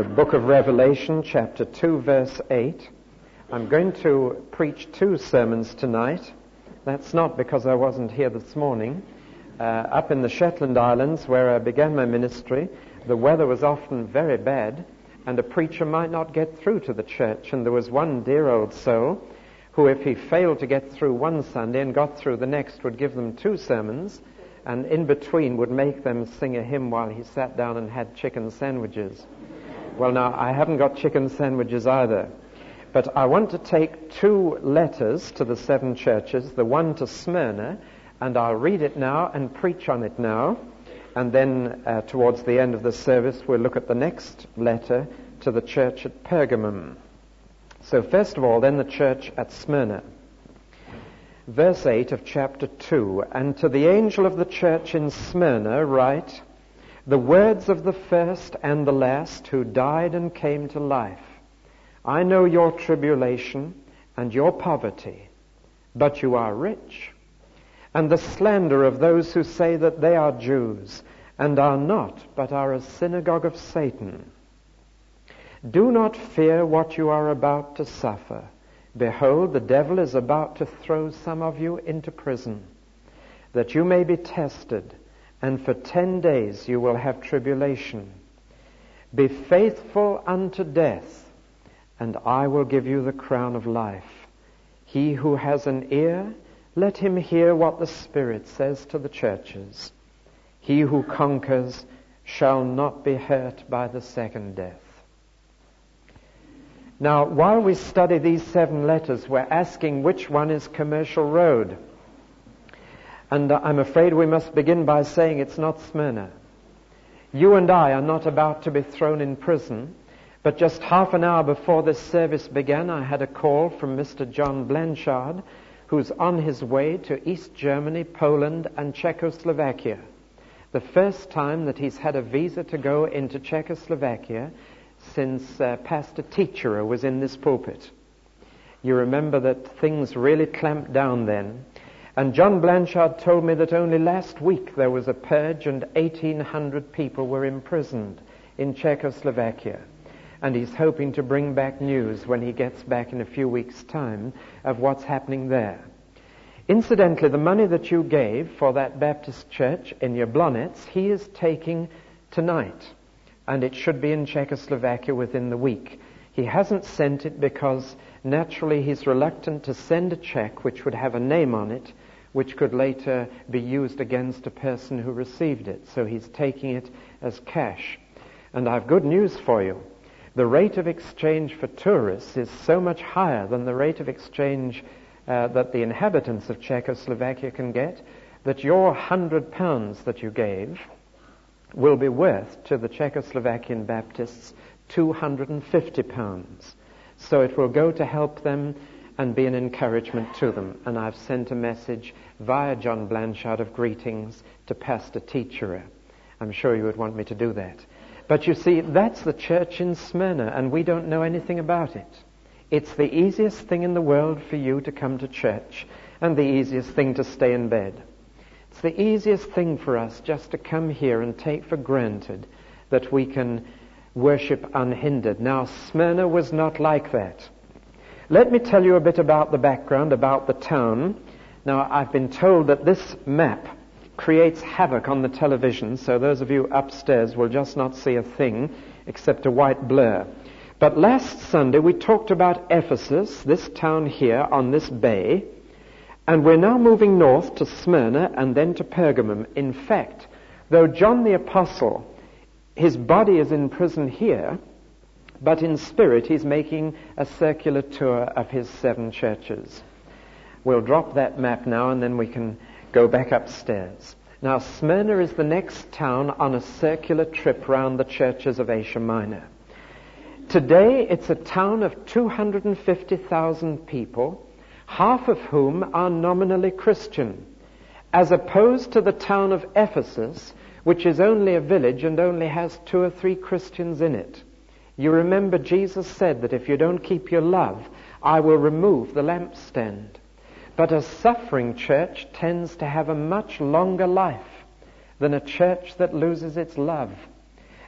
the book of Revelation, chapter 2, verse 8. I'm going to preach 2 sermons tonight. That's not because I wasn't here this morning. Up in the Shetland Islands, where I began my ministry, the weather was often very bad, and a preacher might not get through to the church. And there was one dear old soul who, if he failed to get through one Sunday and got through the next, would give them 2 sermons, and in between would make them sing a hymn while he sat down and had chicken sandwiches. Well, now, I haven't got chicken sandwiches either. But I want to take 2 letters to the 7 churches, the one to Smyrna, and I'll read it now and preach on it now. And then towards the end of the service, we'll look at the next letter to the church at Pergamum. So first of all, then the church at Smyrna. Verse 8 of chapter 2, "And to the angel of the church in Smyrna write, the words of the first and the last who died and came to life. I know your tribulation and your poverty, but you are rich, and the slander of those who say that they are Jews and are not, but are a synagogue of Satan. Do not fear what you are about to suffer. Behold, the devil is about to throw some of you into prison, that you may be tested, and for 10 days you will have tribulation. Be faithful unto death, and I will give you the crown of life. He who has an ear, let him hear what the Spirit says to the churches. He who conquers shall not be hurt by the second death." Now, while we study these 7 letters, we're asking which one is Commercial Road. And I'm afraid we must begin by saying it's not Smyrna. You and I are not about to be thrown in prison, but just half an hour before this service began, I had a call from Mr. John Blanchard, who's on his way to East Germany, Poland, and Czechoslovakia. The first time that he's had a visa to go into Czechoslovakia since Pastor Teacherer was in this pulpit. You remember that things really clamped down then. And John Blanchard told me that only last week there was a purge and 1,800 people were imprisoned in Czechoslovakia. And he's hoping to bring back news when he gets back in a few weeks' time of what's happening there. Incidentally, the money that you gave for that Baptist church in Jablonec, he is taking tonight. And it should be in Czechoslovakia within the week. He hasn't sent it because naturally he's reluctant to send a check which would have a name on it, which could later be used against a person who received it. So he's taking it as cash. And I've good news for you. The rate of exchange for tourists is so much higher than the rate of exchange that the inhabitants of Czechoslovakia can get, that your £100 that you gave will be worth to the Czechoslovakian Baptists £250. So it will go to help them and be an encouragement to them. And I've sent a message via John Blanchard of greetings to Pastor Teacherer. I'm sure you would want me to do that. But you see, that's the church in Smyrna, and we don't know anything about it. It's the easiest thing in the world for you to come to church, and the easiest thing to stay in bed. It's the easiest thing for us just to come here and take for granted that we can worship unhindered. Now, Smyrna was not like that. Let me tell you a bit about the background, about the town. Now, I've been told that this map creates havoc on the television, so those of you upstairs will just not see a thing except a white blur. But last Sunday we talked about Ephesus, this town here on this bay, and we're now moving north to Smyrna and then to Pergamum. In fact, though John the Apostle, his body is in prison here, but in spirit he's making a circular tour of his 7 churches. We'll drop that map now and then we can go back upstairs. Now, Smyrna is the next town on a circular trip round the churches of Asia Minor. Today, it's a town of 250,000 people, half of whom are nominally Christian, as opposed to the town of Ephesus, which is only a village and only has 2 or 3 Christians in it. You remember Jesus said that if you don't keep your love, I will remove the lampstand. But a suffering church tends to have a much longer life than a church that loses its love.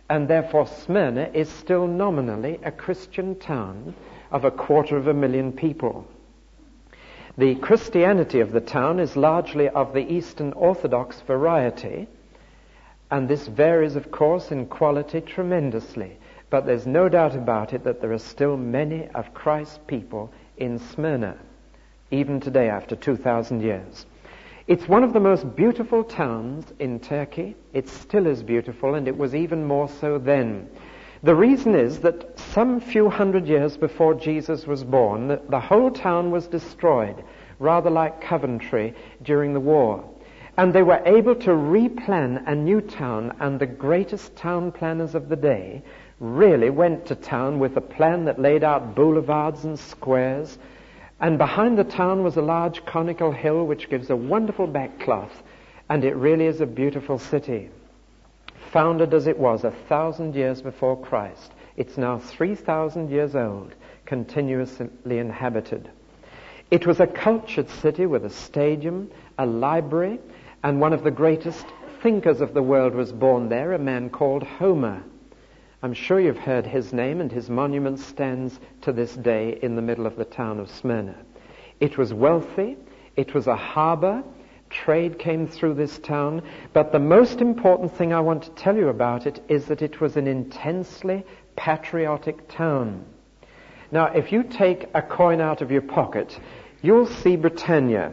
and therefore Smyrna is still nominally a Christian town of 250,000 people. The Christianity of the town is largely of the Eastern Orthodox variety, and this varies, of course, in quality tremendously. But there's no doubt about it that there are still many of Christ's people in Smyrna, even today after 2,000 years. It's one of the most beautiful towns in Turkey. It still is beautiful, and it was even more so then. The reason is that some few hundred years before Jesus was born, the whole town was destroyed, rather like Coventry during the war. And they were able to replan a new town, and the greatest town planners of the day really went to town with a plan that laid out boulevards and squares. And behind the town was a large conical hill which gives a wonderful backcloth, and it really is a beautiful city. Founded as it was 1,000 years before Christ, it's now 3,000 years old, continuously inhabited. It was a cultured city with a stadium, a library, and one of the greatest thinkers of the world was born there, a man called Homer. I'm sure you've heard his name, and his monument stands to this day in the middle of the town of Smyrna. It was wealthy, it was a harbor, trade came through this town, but the most important thing I want to tell you about it is that it was an intensely patriotic town. Now, if you take a coin out of your pocket, you'll see Britannia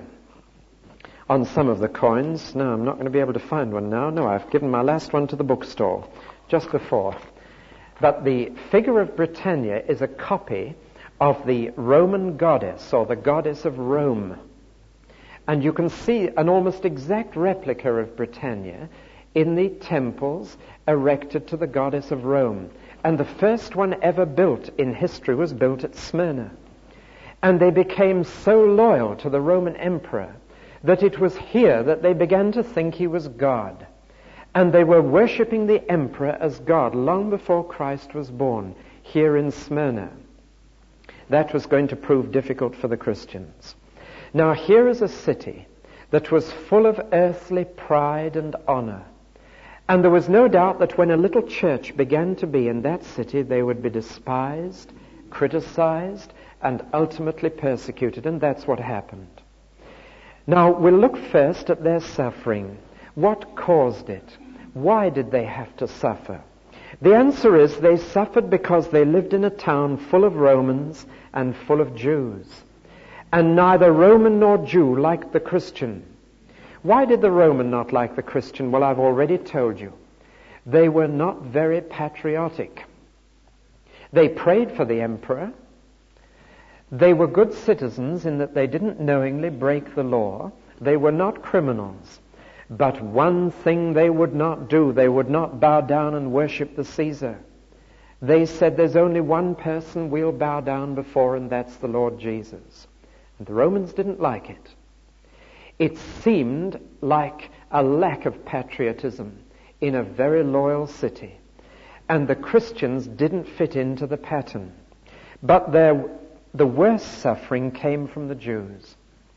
on some of the coins. No, I'm not going to be able to find one now. No, I've given my last one to the bookstore just before. But the figure of Britannia is a copy of the Roman goddess, or the goddess of Rome. And you can see an almost exact replica of Britannia in the temples erected to the goddess of Rome. And the first one ever built in history was built at Smyrna. And they became so loyal to the Roman emperor that it was here that they began to think he was God. And they were worshipping the emperor as God long before Christ was born, here in Smyrna. That was going to prove difficult for the Christians. Now here is a city that was full of earthly pride and honor. And there was no doubt that when a little church began to be in that city, they would be despised, criticized, and ultimately persecuted. And that's what happened. Now we'll look first at their suffering. What caused it? Why did they have to suffer? The answer is they suffered because they lived in a town full of Romans and full of Jews. And neither Roman nor Jew liked the Christian. Why did the Roman not like the Christian? Well, I've already told you. They were not very patriotic. They prayed for the emperor. They were good citizens in that they didn't knowingly break the law. They were not criminals. But one thing they would not do, they would not bow down and worship the Caesar. They said there's only one person we'll bow down before, and that's the Lord Jesus. And the Romans didn't like it. It seemed like a lack of patriotism in a very loyal city. And the Christians didn't fit into the pattern. But the worst suffering came from the Jews.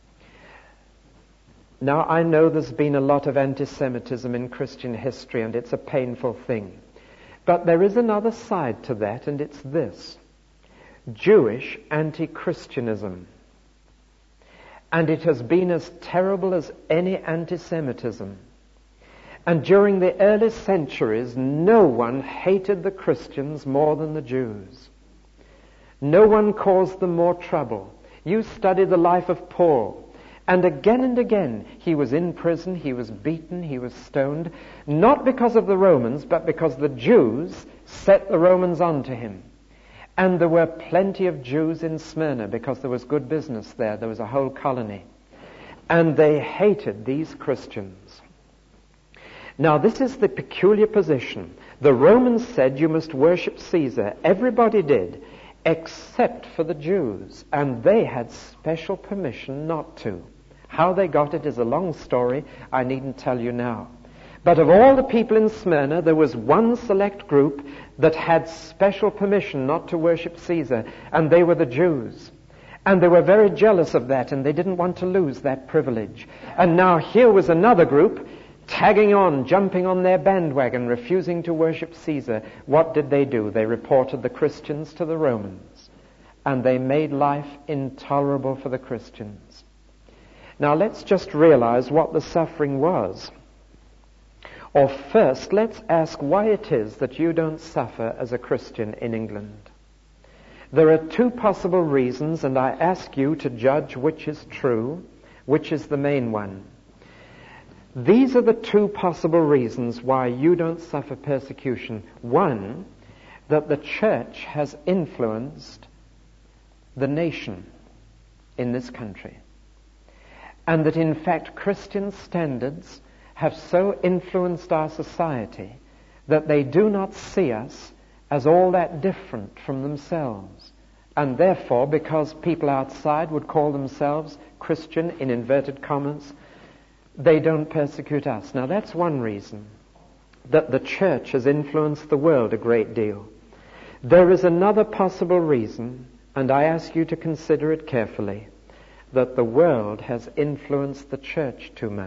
Now, I know there's been a lot of anti-Semitism in Christian history, and it's a painful thing. But there is another side to that, and it's this: Jewish anti-Christianism. And it has been as terrible as any anti-Semitism. And during the early centuries, no one hated the Christians more than the Jews. No one caused them more trouble. You study the life of Paul, and again he was in prison, he was beaten, he was stoned, not because of the Romans, but because the Jews set the Romans onto him. And there were plenty of Jews in Smyrna because there was good business there. There was a whole colony. And they hated these Christians. Now, this is the peculiar position. The Romans said you must worship Caesar. Everybody did, except for the Jews. And they had special permission not to. How they got it is a long story. I needn't tell you now. But of all the people in Smyrna, there was one select group that had special permission not to worship Caesar, and they were the Jews. And they were very jealous of that, and they didn't want to lose that privilege. And now here was another group. tagging on, jumping on their bandwagon, refusing to worship Caesar, what did they do? They reported the Christians to the Romans, and they made life intolerable for the Christians. Now let's just realize what the suffering was. Or first, let's ask why it is that you don't suffer as a Christian in England. There are two possible reasons, and I ask you to judge which is true, which is the main one. These are the two possible reasons why you don't suffer persecution. One, that the church has influenced the nation in this country. And that in fact Christian standards have so influenced our society that they do not see us as all that different from themselves. And therefore, because people outside would call themselves Christian in inverted commas, they don't persecute us. Now that's one reason, that the church has influenced the world a great deal. There is another possible reason, and I ask you to consider it carefully, that the world has influenced the church too much.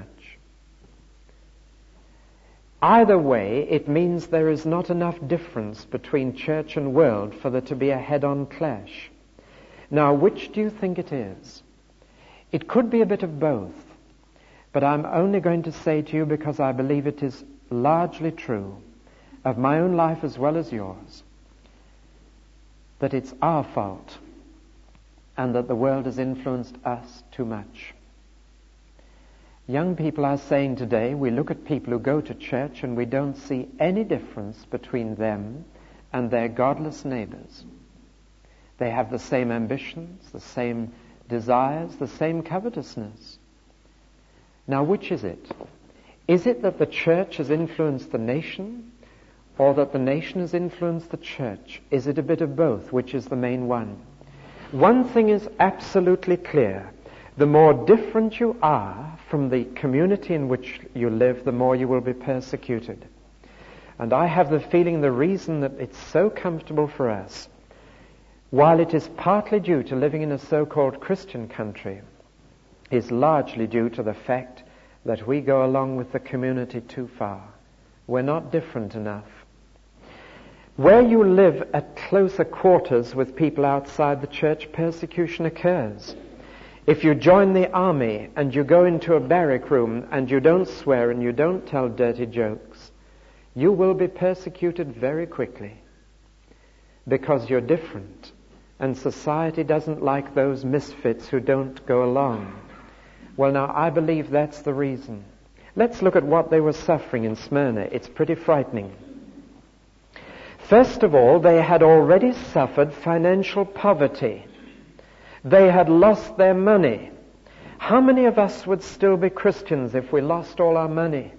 Either way, it means there is not enough difference between church and world for there to be a head-on clash. Now, which do you think it is? It could be a bit of both, but I'm only going to say to you because I believe it is largely true of my own life as well as yours, that it's our fault and that the world has influenced us too much. Young people are saying today, we look at people who go to church and we don't see any difference between them and their godless neighbors. They have the same ambitions, the same desires, the same covetousness. Now, which is it? Is it that the church has influenced the nation, or that the nation has influenced the church? Is it a bit of both? Which is the main one? One thing is absolutely clear. The more different you are from the community in which you live, the more you will be persecuted. And I have the feeling the reason that it's so comfortable for us, while it is partly due to living in a so-called Christian country, is largely due to the fact that we go along with the community too far. We're not different enough. Where you live at closer quarters with people outside the church, persecution occurs. If you join the army and you go into a barrack room and you don't swear and you don't tell dirty jokes, you will be persecuted very quickly because you're different, and society doesn't like those misfits who don't go along. Well, now, I believe that's the reason. Let's look at what they were suffering in Smyrna. It's pretty frightening. First of all, they had already suffered financial poverty. They had lost their money. How many of us would still be Christians if we lost all our money?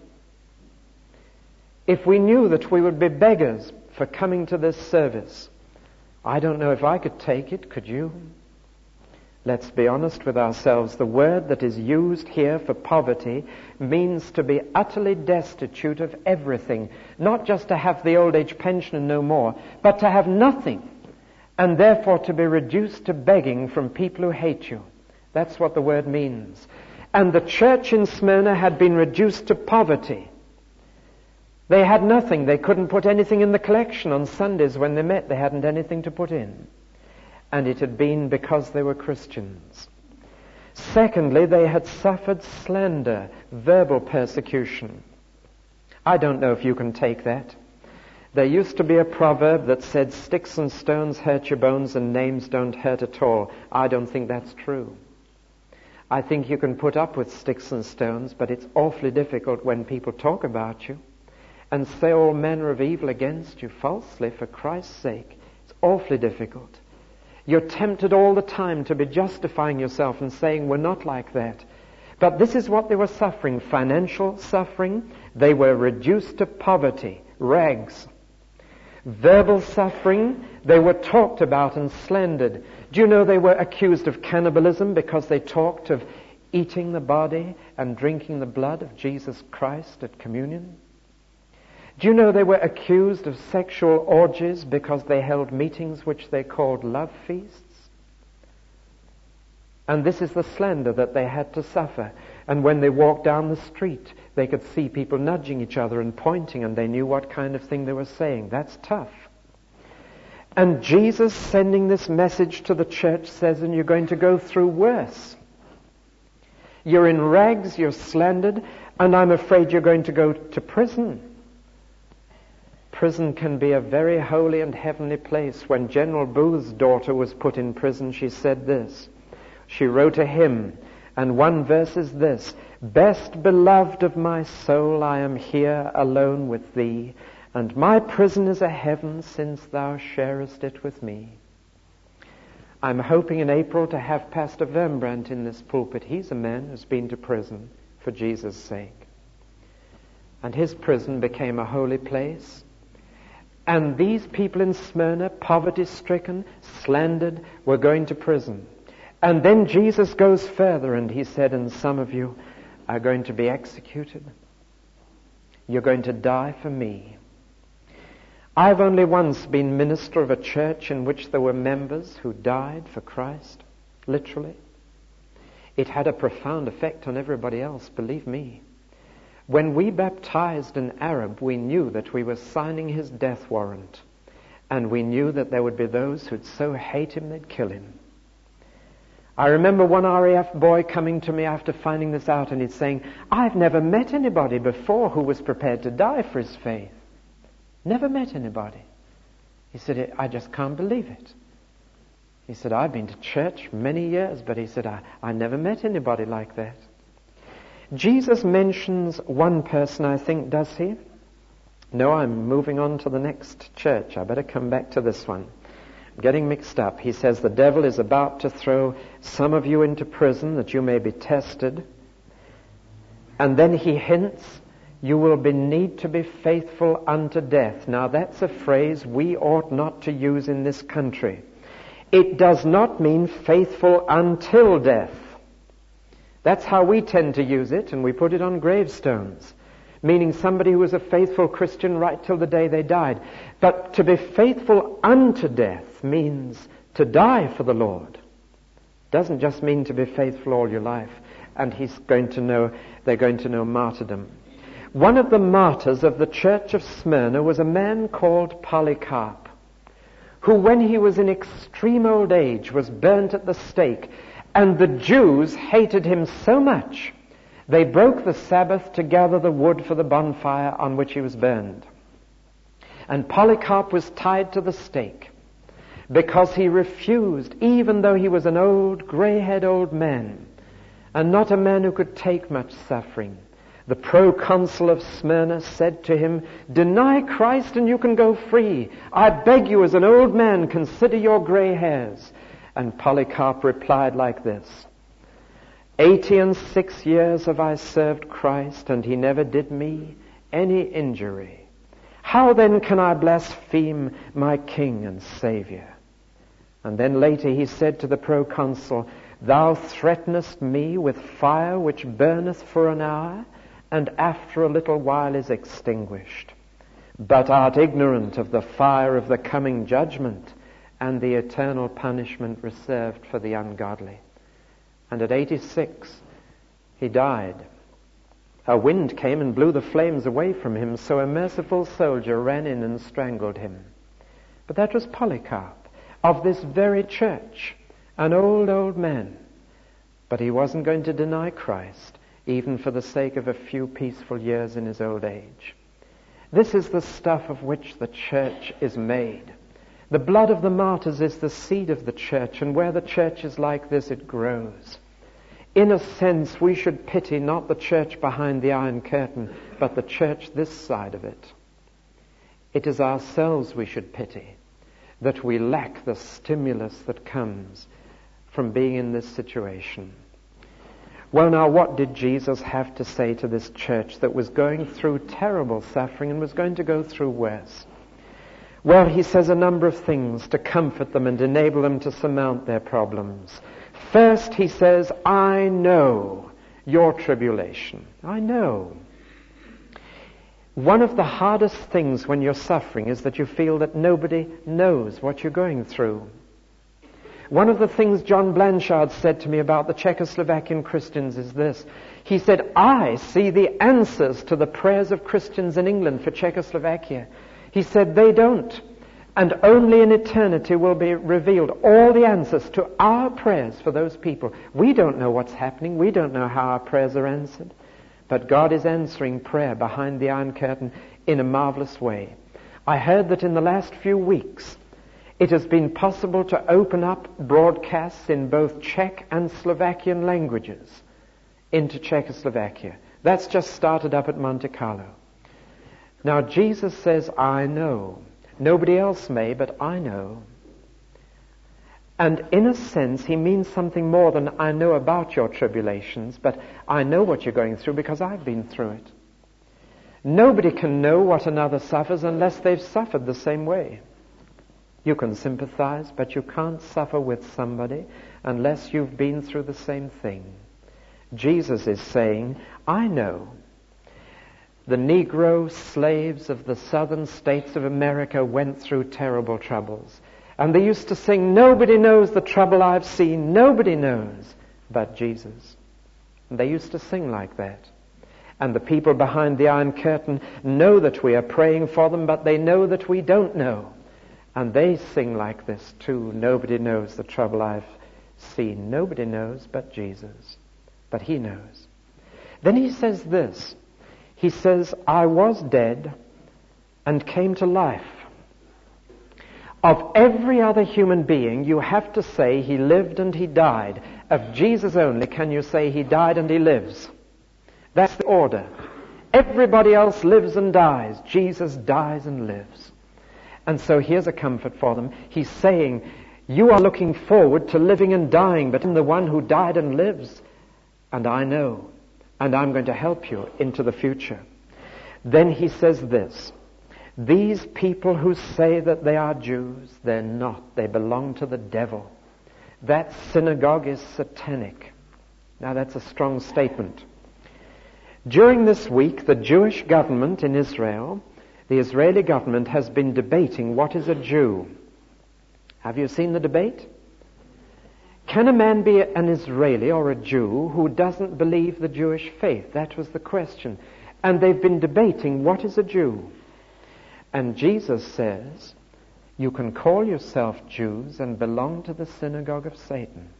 If we knew that we would be beggars for coming to this service? I don't know if I could take it. Could you? Let's be honest with ourselves. The word that is used here for poverty means to be utterly destitute of everything. Not just to have the old age pension and no more, but to have nothing, and therefore to be reduced to begging from people who hate you. That's what the word means. And the church in Smyrna had been reduced to poverty. They had nothing. They couldn't put anything in the collection on Sundays when they met. They hadn't anything to put in. And it had been because they were Christians. Secondly, they had suffered slander, verbal persecution. I don't know if you can take that. There used to be a proverb that said, sticks and stones hurt your bones and names don't hurt at all. I don't think that's true. I think you can put up with sticks and stones, but it's awfully difficult when people talk about you and say all manner of evil against you falsely for Christ's sake. It's awfully difficult. You're tempted all the time to be justifying yourself and saying, we're not like that. But this is what they were suffering, financial suffering. They were reduced to poverty, rags. Verbal suffering, they were talked about and slandered. Do you know they were accused of cannibalism because they talked of eating the body and drinking the blood of Jesus Christ at communion? Do you know they were accused of sexual orgies because they held meetings which they called love feasts? And this is the slander that they had to suffer. And when they walked down the street, they could see people nudging each other and pointing, and they knew what kind of thing they were saying. That's tough. And Jesus, sending this message to the church, says, and you're going to go through worse. You're in rags, you're slandered, and I'm afraid you're going to go to prison. Prison can be a very holy and heavenly place. When General Booth's daughter was put in prison, she said this. She wrote a hymn, and one verse is this: Best beloved of my soul, I am here alone with thee, and my prison is a heaven since thou sharest it with me. I'm hoping in April to have Pastor Vermbrandt in this pulpit. He's a man who's been to prison for Jesus' sake. And his prison became a holy place. And these people in Smyrna, poverty-stricken, slandered, were going to prison. And then Jesus goes further and he said, and some of you are going to be executed. You're going to die for me. I've only once been minister of a church in which there were members who died for Christ, literally. It had a profound effect on everybody else, believe me. When we baptized an Arab, we knew that we were signing his death warrant. And we knew that there would be those who'd so hate him they'd kill him. I remember one RAF boy coming to me after finding this out, and he's saying, I've never met anybody before who was prepared to die for his faith. Never met anybody. He said, I just can't believe it. He said, I've been to church many years, but he said, I never met anybody like that. Jesus mentions one person, I think, does he? No, I'm moving on to the next church. I better come back to this one. I'm getting mixed up. He says the devil is about to throw some of you into prison that you may be tested. And then he hints, you will need to be faithful unto death. Now that's a phrase we ought not to use in this country. It does not mean faithful until death. That's how we tend to use it, and we put it on gravestones, meaning somebody who was a faithful Christian right till the day they died. But to be faithful unto death means to die for the Lord. Doesn't just mean to be faithful all your life. And they're going to know martyrdom. One of the martyrs of the church of Smyrna was a man called Polycarp, who when he was in extreme old age was burnt at the stake. And the Jews hated him so much, they broke the Sabbath to gather the wood for the bonfire on which he was burned. And Polycarp was tied to the stake because he refused, even though he was an old, grey-haired old man, and not a man who could take much suffering. The proconsul of Smyrna said to him, deny Christ and you can go free. I beg you, as an old man, consider your grey hairs. And Polycarp replied like this, 86 years have I served Christ, and he never did me any injury. How then can I blaspheme my King and Savior? And then later he said to the proconsul, thou threatenest me with fire which burneth for an hour, and after a little while is extinguished. But art ignorant of the fire of the coming judgment, and the eternal punishment reserved for the ungodly. And at 86, he died. A wind came and blew the flames away from him, so a merciful soldier ran in and strangled him. But that was Polycarp, of this very church, an old, old man. But he wasn't going to deny Christ, even for the sake of a few peaceful years in his old age. This is the stuff of which the church is made. The blood of the martyrs is the seed of the church, and where the church is like this, it grows. In a sense, we should pity not the church behind the Iron Curtain, but the church this side of it. It is ourselves we should pity, that we lack the stimulus that comes from being in this situation. Well, now, what did Jesus have to say to this church that was going through terrible suffering and was going to go through worse? Well, he says a number of things to comfort them and enable them to surmount their problems. First, he says, I know your tribulation. I know. One of the hardest things when you're suffering is that you feel that nobody knows what you're going through. one of the things John Blanchard said to me about the Czechoslovakian Christians is this. He said, I see the answers to the prayers of Christians in England for Czechoslovakia. He said, they don't. And only in eternity will be revealed all the answers to our prayers for those people. We don't know what's happening. We don't know how our prayers are answered. But God is answering prayer behind the Iron Curtain in a marvelous way. I heard that in the last few weeks, it has been possible to open up broadcasts in both Czech and Slovakian languages into Czechoslovakia. That's just started up at Monte Carlo. Now, Jesus says, I know. Nobody else may, but I know. And in a sense, he means something more than I know about your tribulations, but I know what you're going through because I've been through it. Nobody can know what another suffers unless they've suffered the same way. You can sympathize, but you can't suffer with somebody unless you've been through the same thing. Jesus is saying, I know. The Negro slaves of the southern states of America went through terrible troubles. And they used to sing, nobody knows the trouble I've seen, nobody knows but Jesus. And they used to sing like that. And the people behind the Iron Curtain know that we are praying for them, but they know that we don't know. And they sing like this too. Nobody knows the trouble I've seen. Nobody knows but Jesus. But he knows. Then he says this. He says, I was dead and came to life. Of every other human being, you have to say he lived and he died. Of Jesus only can you say he died and he lives. That's the order. Everybody else lives and dies. Jesus dies and lives. And so here's a comfort for them. He's saying, you are looking forward to living and dying, but I'm the one who died and lives. And I know. And I'm going to help you into the future. Then he says this. These people who say that they are Jews, they're not. They belong to the devil. That synagogue is satanic. Now that's a strong statement. During this week, the Jewish government in Israel, the Israeli government, has been debating what is a Jew. Have you seen the debate? Can a man be an Israeli or a Jew who doesn't believe the Jewish faith? That was the question. And they've been debating what is a Jew. And Jesus says, you can call yourself Jews and belong to the synagogue of Satan.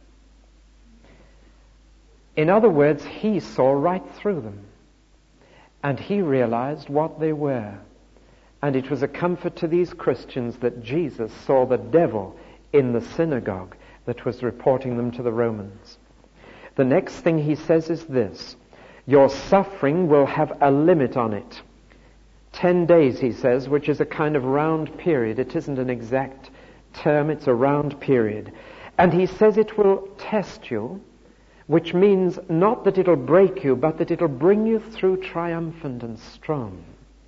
In other words, he saw right through them. And he realized what they were. And it was a comfort to these Christians that Jesus saw the devil in the synagogue that was reporting them to the Romans. The next thing he says is this. Your suffering will have a limit on it. 10 days, he says, which is a kind of round period. It isn't an exact term, it's a round period. And he says it will test you, which means not that it'll break you, but that it'll bring you through triumphant and strong.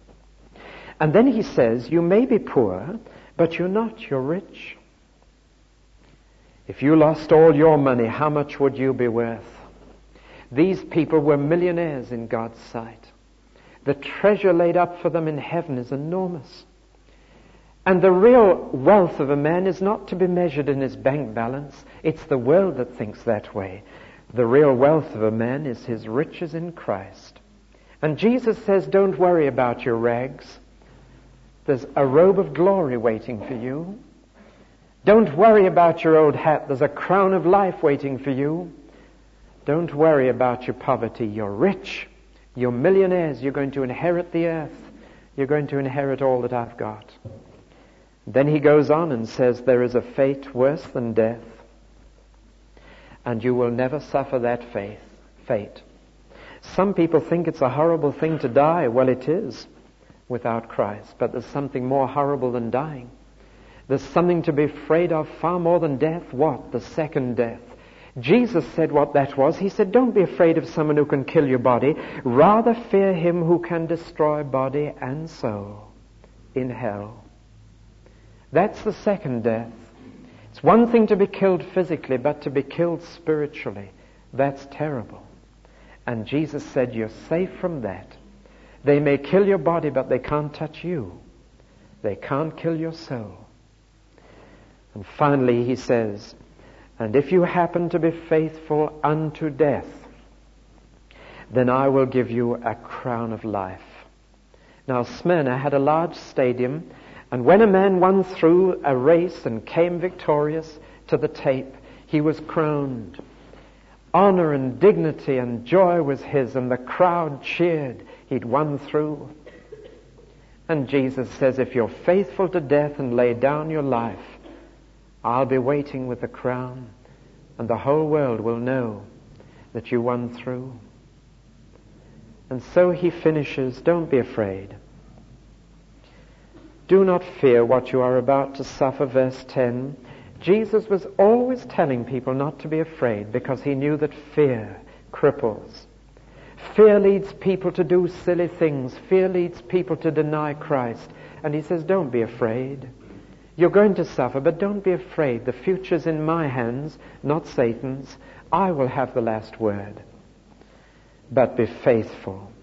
And then he says, you may be poor, but you're not, you're rich. If you lost all your money, how much would you be worth? These people were millionaires in God's sight. The treasure laid up for them in heaven is enormous. And the real wealth of a man is not to be measured in his bank balance. It's the world that thinks that way. The real wealth of a man is his riches in Christ. And Jesus says, don't worry about your rags. There's a robe of glory waiting for you. Don't worry about your old hat. There's a crown of life waiting for you. Don't worry about your poverty. You're rich. You're millionaires. You're going to inherit the earth. You're going to inherit all that I've got. Then he goes on and says, there is a fate worse than death. And you will never suffer that fate. Some people think it's a horrible thing to die. Well, it is without Christ. But there's something more horrible than dying. There's something to be afraid of far more than death. What? The second death. Jesus said what that was. He said, don't be afraid of someone who can kill your body. Rather fear him who can destroy body and soul in hell. That's the second death. It's one thing to be killed physically, but to be killed spiritually, that's terrible. And Jesus said, you're safe from that. They may kill your body, but they can't touch you. They can't kill your soul. And finally he says, And if you happen to be faithful unto death, then I will give you a crown of life. Now, Smyrna had a large stadium, and when a man won through a race and came victorious to the tape, he was crowned. Honor and dignity and joy was his, and the crowd cheered. He'd won through. And Jesus says, if you're faithful to death and lay down your life, I'll be waiting with the crown, and the whole world will know that you won through. And so he finishes, don't be afraid. Do not fear what you are about to suffer, verse 10. Jesus was always telling people not to be afraid because he knew that fear cripples. Fear leads people to do silly things. Fear leads people to deny Christ. And he says, don't be afraid. You're going to suffer, but don't be afraid. The future's in my hands, not Satan's. I will have the last word. But be faithful.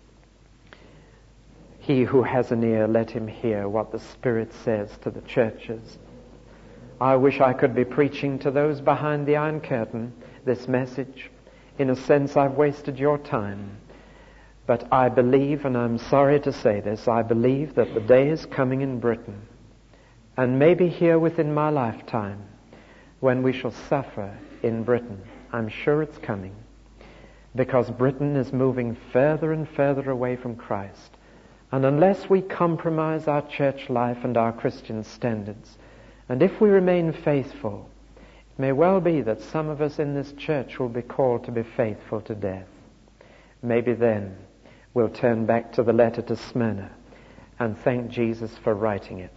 He who has an ear, let him hear what the Spirit says to the churches. I wish I could be preaching to those behind the Iron Curtain this message. In a sense, I've wasted your time. But I believe, and I'm sorry to say this, I believe that the day is coming in Britain, and maybe here within my lifetime, when we shall suffer in Britain. I'm sure it's coming, because Britain is moving further and further away from Christ. And unless we compromise our church life and our Christian standards, and if we remain faithful, it may well be that some of us in this church will be called to be faithful to death. Maybe then we'll turn back to the letter to Smyrna and thank Jesus for writing it.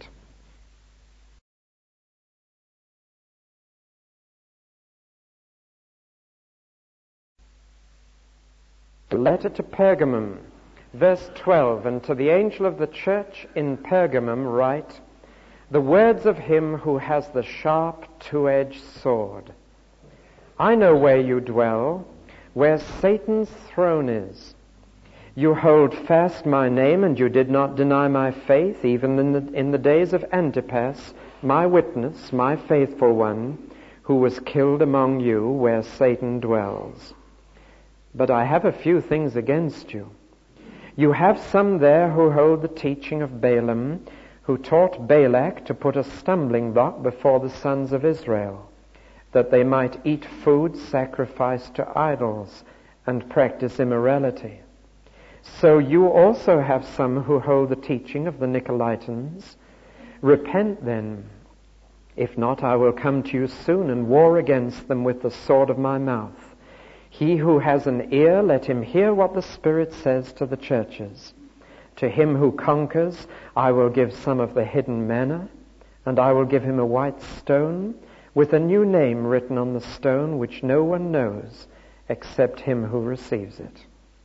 The letter to Pergamum, verse 12, and to the angel of the church in Pergamum write, the words of him who has the sharp two-edged sword. I know where you dwell, where Satan's throne is. You hold fast my name, and you did not deny my faith, even in the days of Antipas, my witness, my faithful one, who was killed among you where Satan dwells. But I have a few things against you. You have some there who hold the teaching of Balaam, who taught Balak to put a stumbling block before the sons of Israel, that they might eat food sacrificed to idols and practice immorality. So you also have some who hold the teaching of the Nicolaitans. Repent then. If not, I will come to you soon and war against them with the sword of my mouth. He who has an ear, let him hear what the Spirit says to the churches. To him who conquers, I will give some of the hidden manna, and I will give him a white stone with a new name written on the stone which no one knows except him who receives it.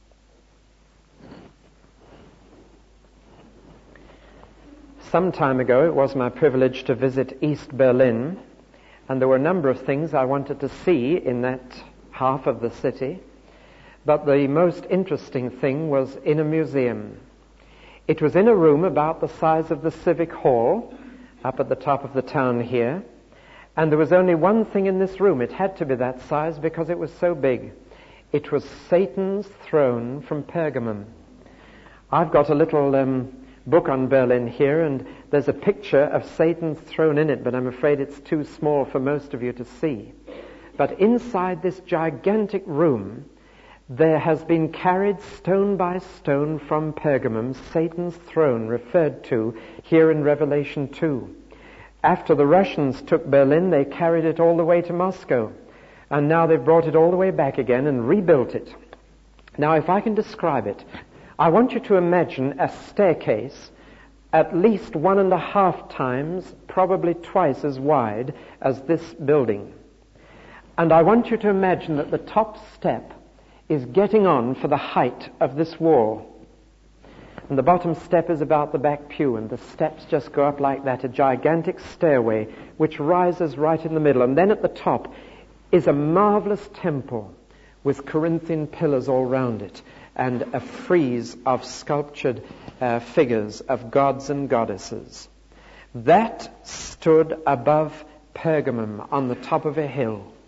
Some time ago, it was my privilege to visit East Berlin, and there were a number of things I wanted to see in that half of the city, but the most interesting thing was in a museum. It was in a room about the size of the Civic Hall, up at the top of the town here, and there was only one thing in this room. It had to be that size because it was so big. It was Satan's throne from Pergamum. I've got a little book on Berlin here, and there's a picture of Satan's throne in it, but I'm afraid it's too small for most of you to see. But inside this gigantic room, there has been carried stone by stone from Pergamum, Satan's throne referred to here in Revelation 2. After the Russians took Berlin, they carried it all the way to Moscow. And now they've brought it all the way back again and rebuilt it. Now, if I can describe it, I want you to imagine a staircase at least 1.5 times, probably twice as wide as this building. And I want you to imagine that the top step is getting on for the height of this wall. And the bottom step is about the back pew, and the steps just go up like that, a gigantic stairway which rises right in the middle. And then at the top is a marvelous temple with Corinthian pillars all round it, and a frieze of sculptured figures of gods and goddesses. That stood above Pergamum on the top of a hill.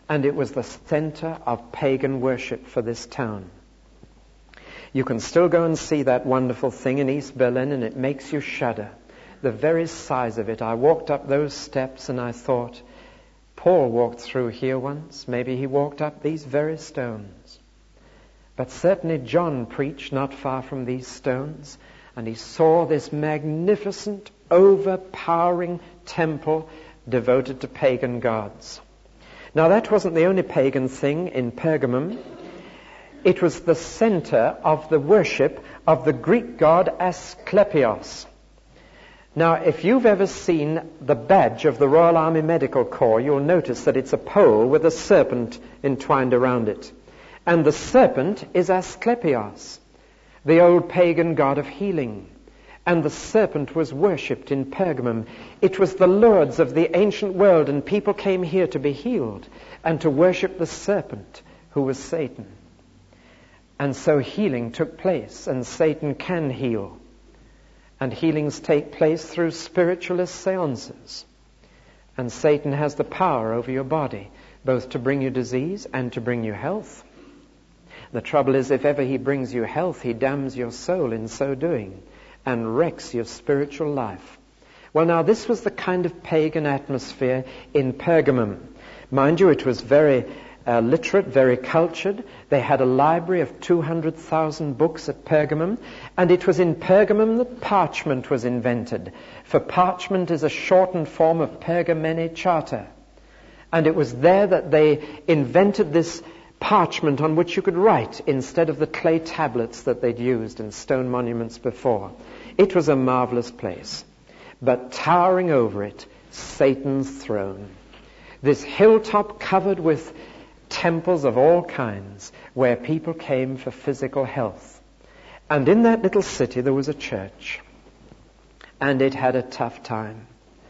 and it was the center of pagan worship for this town. You can still go and see that wonderful thing in East Berlin, and it makes you shudder. The very size of it. I walked up those steps and I thought, Paul walked through here once. Maybe he walked up these very stones. But certainly John preached not far from these stones, and he saw this magnificent, overpowering temple devoted to pagan gods. Now that wasn't the only pagan thing in Pergamum. It was the center of the worship of the Greek god Asclepios. Now, if you've ever seen the badge of the Royal Army Medical Corps, you'll notice that it's a pole with a serpent entwined around it. And the serpent is Asclepios, the old pagan god of healing. And the serpent was worshipped in Pergamum. It was the lords of the ancient world, and people came here to be healed and to worship the serpent, who was Satan. And so healing took place, and Satan can heal. And healings take place through spiritualist seances. And Satan has the power over your body, both to bring you disease and to bring you health. The trouble is, if ever he brings you health, he damns your soul in so doing and wrecks your spiritual life. Well, now, this was the kind of pagan atmosphere in Pergamum. Mind you, it was very literate, very cultured. They had a library of 200,000 books at Pergamum, and it was in Pergamum that parchment was invented. For parchment is a shortened form of Pergamene Charta. And it was there that they invented this parchment on which you could write instead of the clay tablets that they'd used in stone monuments before. It was a marvelous place. But towering over it, Satan's throne. This hilltop covered with temples of all kinds where people came for physical health. And in that little city there was a church. And it had a tough time.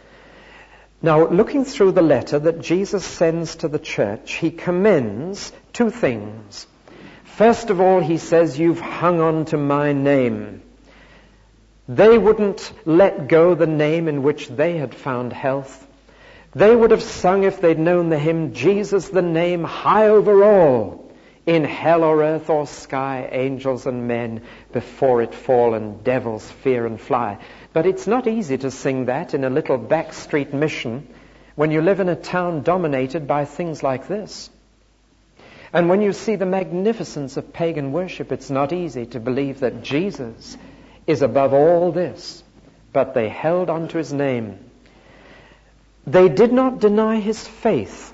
Now, looking through the letter that Jesus sends to the church, he commends two things. First of all, he says, you've hung on to my name. They wouldn't let go the name in which they had found health. They would have sung, if they'd known the hymn, Jesus the name high over all, in hell or earth or sky, angels and men before it fall, and devils fear and fly. But it's not easy to sing that in a little backstreet mission when you live in a town dominated by things like this. And when you see the magnificence of pagan worship, it's not easy to believe that Jesus is above all this. But they held on to his name. They did not deny his faith.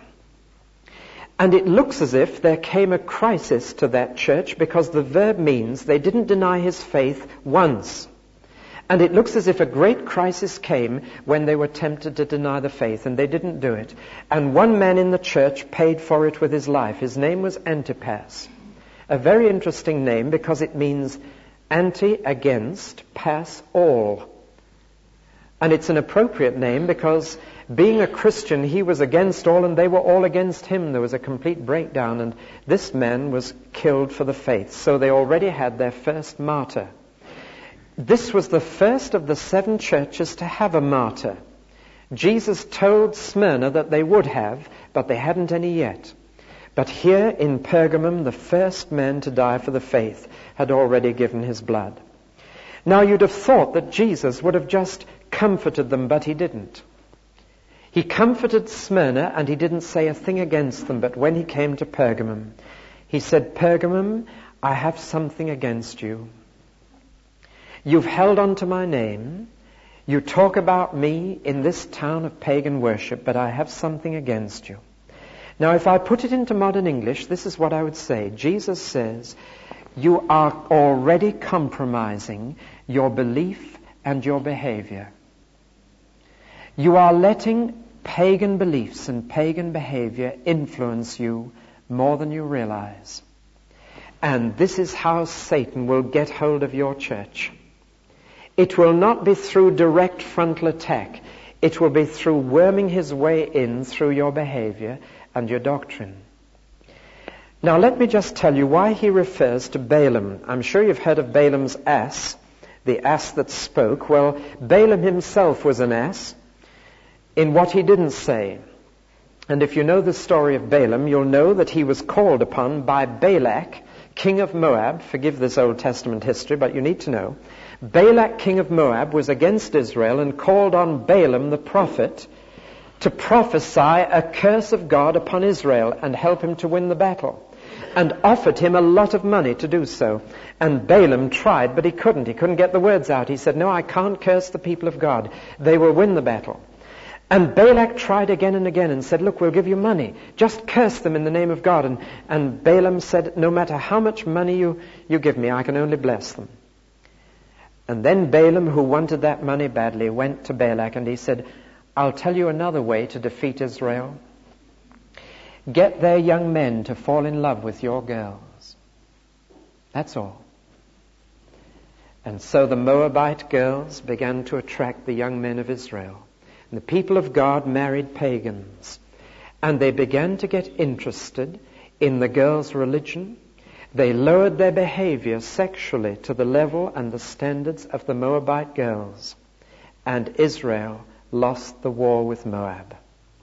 And it looks as if there came a crisis to that church, because the verb means they didn't deny his faith once. And it looks as if a great crisis came when they were tempted to deny the faith, and they didn't do it. And one man in the church paid for it with his life. His name was Antipas. A very interesting name, because it means anti, against, pass, all. And it's an appropriate name because being a Christian, he was against all and they were all against him. There was a complete breakdown, and this man was killed for the faith. So they already had their first martyr. This was the first of the 7 churches to have a martyr. Jesus told Smyrna that they would have, but they hadn't any yet. But here in Pergamum, the first man to die for the faith had already given his blood. Now you'd have thought that Jesus would have just comforted them, but he didn't. He comforted Smyrna and he didn't say a thing against them, but when he came to Pergamum, he said, Pergamum, I have something against you. You've held on to my name. You talk about me in this town of pagan worship, but I have something against you. Now, if I put it into modern English, this is what I would say. Jesus says, you are already compromising your belief and your behavior. You are letting pagan beliefs and pagan behavior influence you more than you realize. And this is how Satan will get hold of your church. It will not be through direct frontal attack. It will be through worming his way in through your behavior and your doctrine. Now let me just tell you why he refers to Balaam. I'm sure you've heard of Balaam's ass, the ass that spoke. Well, Balaam himself was an ass in what he didn't say. And if you know the story of Balaam, you'll know that he was called upon by Balak, king of Moab. Forgive this Old Testament history, but you need to know. Balak, king of Moab, was against Israel and called on Balaam the prophet to prophesy a curse of God upon Israel and help him to win the battle, and offered him a lot of money to do so. And Balaam tried, but he couldn't. He couldn't get the words out. He said, "No, I can't curse the people of God. They will win the battle." And Balak tried again and again and said, "Look, we'll give you money. Just curse them in the name of God." And Balaam said, "No matter how much money you give me, I can only bless them." And then Balaam, who wanted that money badly, went to Balak and he said, "I'll tell you another way to defeat Israel. Get their young men to fall in love with your girls. That's all." And so the Moabite girls began to attract the young men of Israel. And the people of God married pagans. And they began to get interested in the girls' religion. They lowered their behavior sexually to the level and the standards of the Moabite girls. And Israel lost the war with Moab.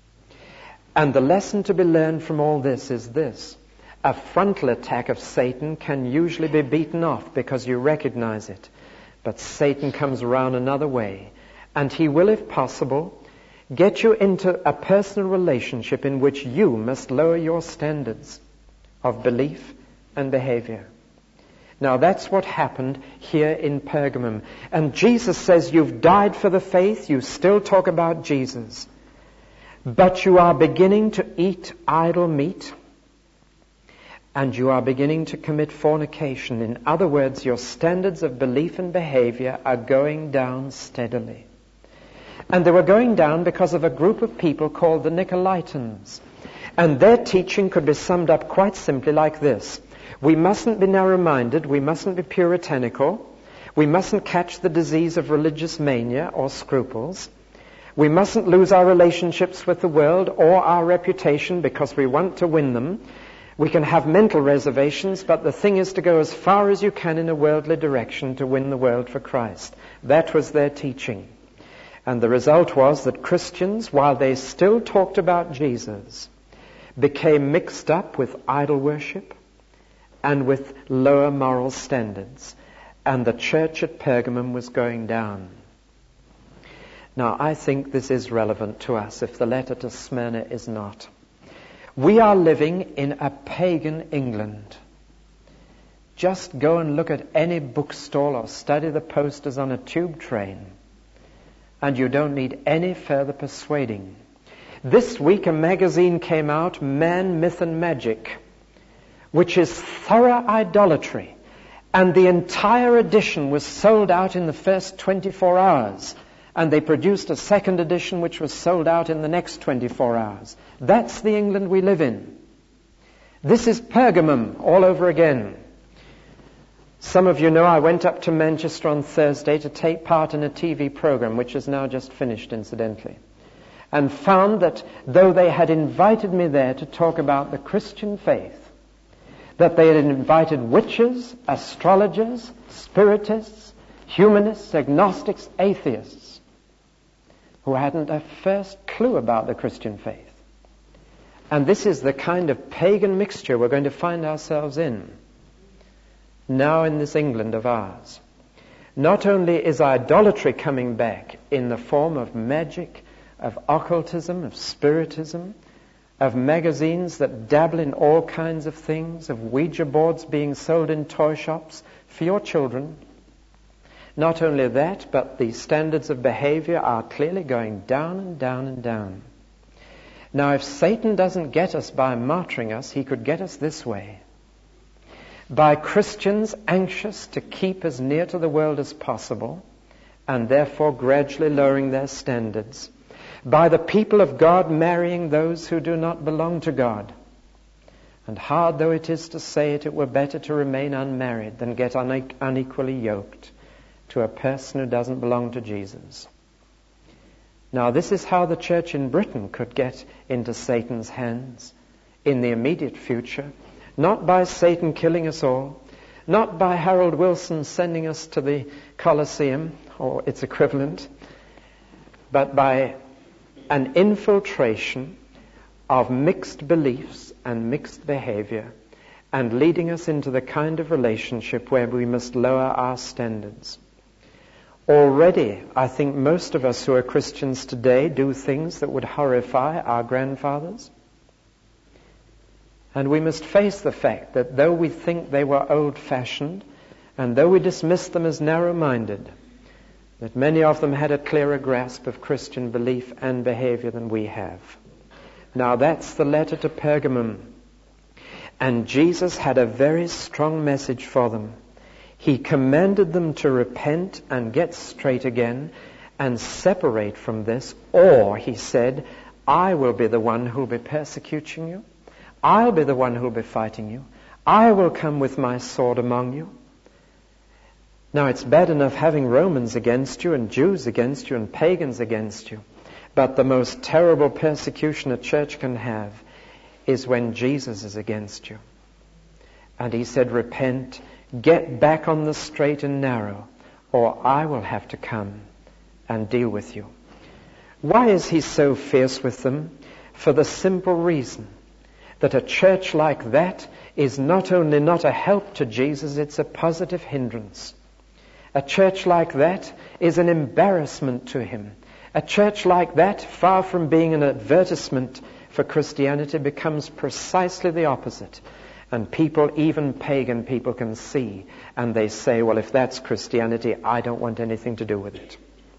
And the lesson to be learned from all this is this: a frontal attack of Satan can usually be beaten off because you recognize it. But Satan comes around another way, and he will, if possible, get you into a personal relationship in which you must lower your standards of belief and behavior. Now that's what happened here in Pergamum. And Jesus says, you've died for the faith, you still talk about Jesus, but you are beginning to eat idol meat, and you are beginning to commit fornication. In other words, your standards of belief and behavior are going down steadily. And they were going down because of a group of people called the Nicolaitans. And their teaching could be summed up quite simply like this: we mustn't be narrow-minded, we mustn't be puritanical, we mustn't catch the disease of religious mania or scruples, we mustn't lose our relationships with the world or our reputation because we want to win them. We can have mental reservations, but the thing is to go as far as you can in a worldly direction to win the world for Christ. That was their teaching. And the result was that Christians, while they still talked about Jesus, became mixed up with idol worship and with lower moral standards. And the church at Pergamum was going down. Now, I think this is relevant to us if the letter to Smyrna is not. We are living in a pagan England. Just go and look at any bookstall or study the posters on a tube train, and you don't need any further persuading. This week a magazine came out, Man, Myth and Magic, which is thorough idolatry, and the entire edition was sold out in the first 24 hours, and they produced a second edition which was sold out in the next 24 hours. That's the England we live in. This is Pergamum all over again. Some of you know I went up to Manchester on Thursday to take part in a TV program, which is now just finished, incidentally, and found that though they had invited me there to talk about the Christian faith, that they had invited witches, astrologers, spiritists, humanists, agnostics, atheists, who hadn't a first clue about the Christian faith. And this is the kind of pagan mixture we're going to find ourselves in now in this England of ours. Not only is idolatry coming back in the form of magic, of occultism, of spiritism, of magazines that dabble in all kinds of things, of Ouija boards being sold in toy shops for your children. Not only that, but the standards of behavior are clearly going down and down and down. Now, if Satan doesn't get us by martyring us, he could get us this way: by Christians anxious to keep as near to the world as possible, and therefore gradually lowering their standards, by the people of God marrying those who do not belong to God. And hard though it is to say it, it were better to remain unmarried than get unequally yoked to a person who doesn't belong to Jesus. Now, this is how the church in Britain could get into Satan's hands in the immediate future. Not by Satan killing us all, not by Harold Wilson sending us to the Colosseum or its equivalent, but by an infiltration of mixed beliefs and mixed behavior, and leading us into the kind of relationship where we must lower our standards. Already, I think most of us who are Christians today do things that would horrify our grandfathers. And we must face the fact that though we think they were old-fashioned, and though we dismiss them as narrow-minded, that many of them had a clearer grasp of Christian belief and behavior than we have. Now that's the letter to Pergamum. And Jesus had a very strong message for them. He commanded them to repent and get straight again and separate from this, or, he said, I will be the one who will be persecuting you. I'll be the one who will be fighting you. I will come with my sword among you. Now, it's bad enough having Romans against you and Jews against you and pagans against you. But the most terrible persecution a church can have is when Jesus is against you. And he said, repent, get back on the straight and narrow, or I will have to come and deal with you. Why is he so fierce with them? For the simple reason that a church like that is not only not a help to Jesus, it's a positive hindrance. A church like that is an embarrassment to him. A church like that, far from being an advertisement for Christianity, becomes precisely the opposite. And people, even pagan people, can see, and they say, well, if that's Christianity, I don't want anything to do with it.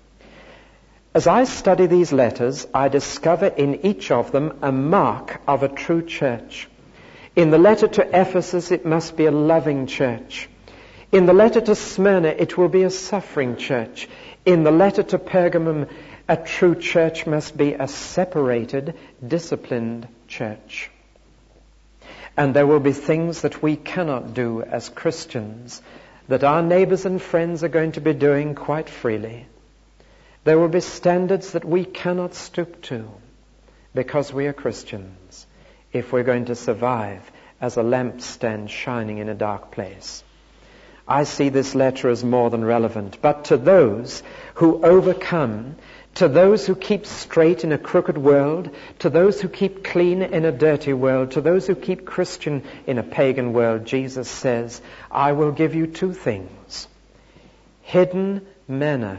As I study these letters, I discover in each of them a mark of a true church. In the letter to Ephesus, it must be a loving church. In the letter to Smyrna, it will be a suffering church. In the letter to Pergamum, a true church must be a separated, disciplined church. And there will be things that we cannot do as Christians that our neighbors and friends are going to be doing quite freely. There will be standards that we cannot stoop to because we are Christians if we're going to survive as a lampstand shining in a dark place. I see this letter as more than relevant. But to those who overcome, to those who keep straight in a crooked world, to those who keep clean in a dirty world, to those who keep Christian in a pagan world, Jesus says, I will give you two things. Hidden manna.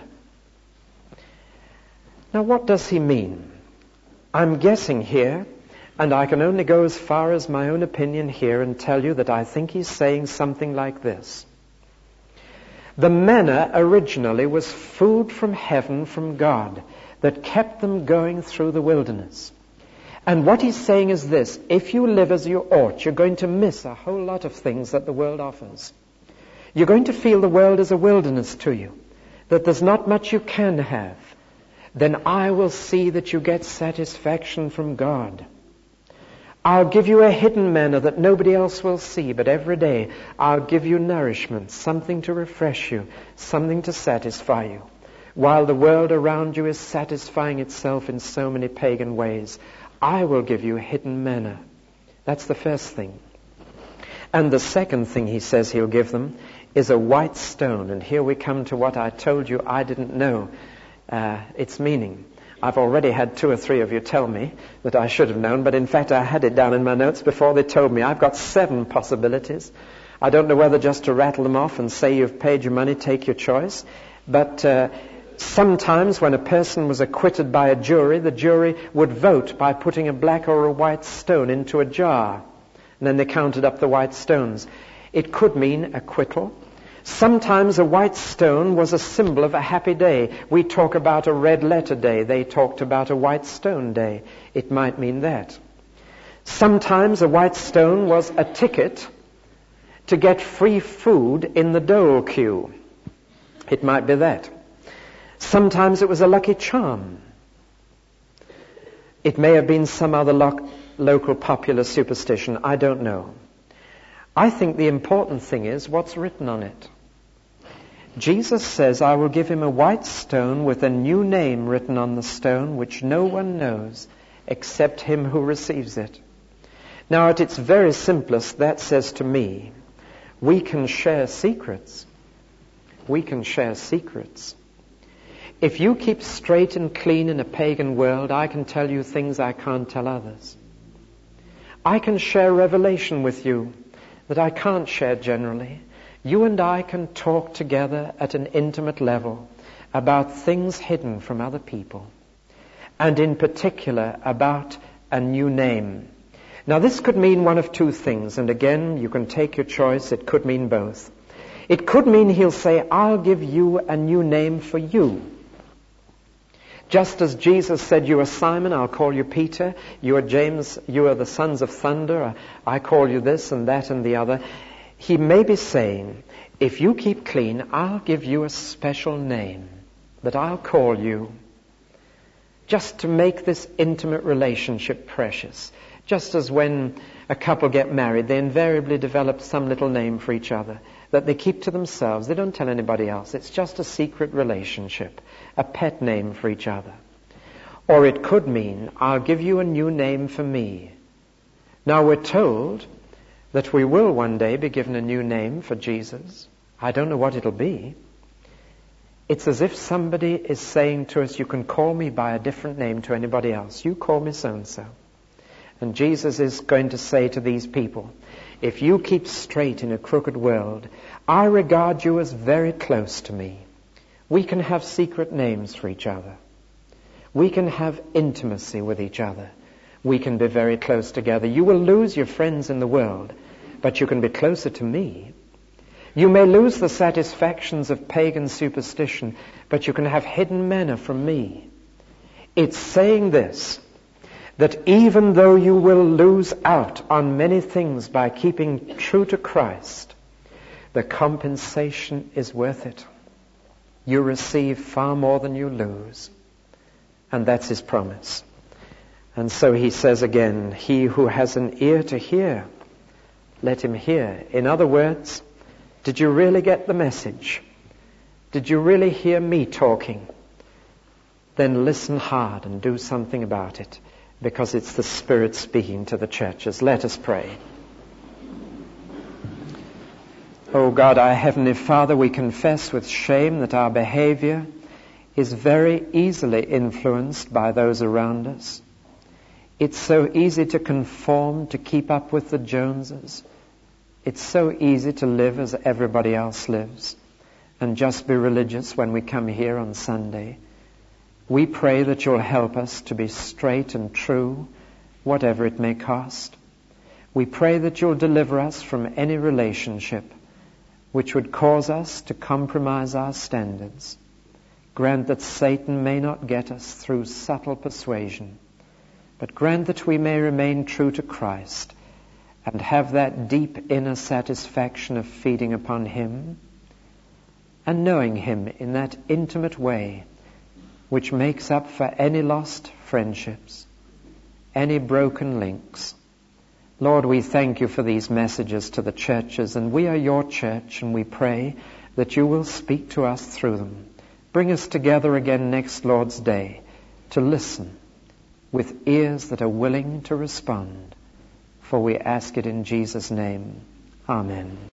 Now what does he mean? I'm guessing here, and I can only go as far as my own opinion here and tell you that I think he's saying something like this. The manna originally was food from heaven, from God, that kept them going through the wilderness. And what he's saying is this: if you live as you ought, you're going to miss a whole lot of things that the world offers. You're going to feel the world is a wilderness to you, that there's not much you can have. Then I will see that you get satisfaction from God. I'll give you a hidden manna that nobody else will see, but every day I'll give you nourishment, something to refresh you, something to satisfy you. While the world around you is satisfying itself in so many pagan ways, I will give you hidden manna. That's the first thing. And the second thing he says he'll give them is a white stone. And here we come to what I told you I didn't know its meaning. I've already had 2 or 3 of you tell me that I should have known, but in fact I had it down in my notes before they told me. I've got 7 possibilities. I don't know whether just to rattle them off and say you've paid your money, take your choice. But sometimes when a person was acquitted by a jury, the jury would vote by putting a black or a white stone into a jar. And then they counted up the white stones. It could mean acquittal. Sometimes a white stone was a symbol of a happy day. We talk about a red letter day. They talked about a white stone day. It might mean that. Sometimes a white stone was a ticket to get free food in the dole queue. It might be that. Sometimes it was a lucky charm. It may have been some other local popular superstition. I don't know. I think the important thing is what's written on it. Jesus says, I will give him a white stone with a new name written on the stone, which no one knows except him who receives it. Now, at its very simplest, that says to me, we can share secrets. We can share secrets. If you keep straight and clean in a pagan world, I can tell you things I can't tell others. I can share revelation with you that I can't share generally. You and I can talk together at an intimate level about things hidden from other people, and in particular about a new name. Now this could mean one of two things, and again you can take your choice. It could mean both. It could mean he'll say, I'll give you a new name for you. Just as Jesus said, you are Simon, I'll call you Peter. You are James, you are the sons of thunder. I call you this and that and the other. He may be saying, if you keep clean, I'll give you a special name that I'll call you, just to make this intimate relationship precious. Just as when a couple get married, they invariably develop some little name for each other that they keep to themselves. They don't tell anybody else. It's just a secret relationship, a pet name for each other. Or it could mean, I'll give you a new name for me. Now we're told that we will one day be given a new name for Jesus. I don't know what it'll be. It's as if somebody is saying to us, you can call me by a different name to anybody else. You call me so-and-so. And Jesus is going to say to these people, if you keep straight in a crooked world, I regard you as very close to me. We can have secret names for each other. We can have intimacy with each other. We can be very close together. You will lose your friends in the world, but you can be closer to me. You may lose the satisfactions of pagan superstition, but you can have hidden manna from me. It's saying this, that even though you will lose out on many things by keeping true to Christ, the compensation is worth it. You receive far more than you lose. And that's his promise. And so he says again, he who has an ear to hear, let him hear. In other words, did you really get the message? Did you really hear me talking? Then listen hard and do something about it, because it's the Spirit speaking to the churches. Let us pray. Oh God, our Heavenly Father, we confess with shame that our behavior is very easily influenced by those around us. It's so easy to conform, to keep up with the Joneses. It's so easy to live as everybody else lives and just be religious when we come here on Sunday. We pray that you'll help us to be straight and true, whatever it may cost. We pray that you'll deliver us from any relationship which would cause us to compromise our standards. Grant that Satan may not get us through subtle persuasion, but grant that we may remain true to Christ and have that deep inner satisfaction of feeding upon him and knowing him in that intimate way which makes up for any lost friendships, any broken links. Lord, we thank you for these messages to the churches, and we are your church, and we pray that you will speak to us through them. Bring us together again next Lord's Day to listen with ears that are willing to respond. For we ask it in Jesus' name. Amen.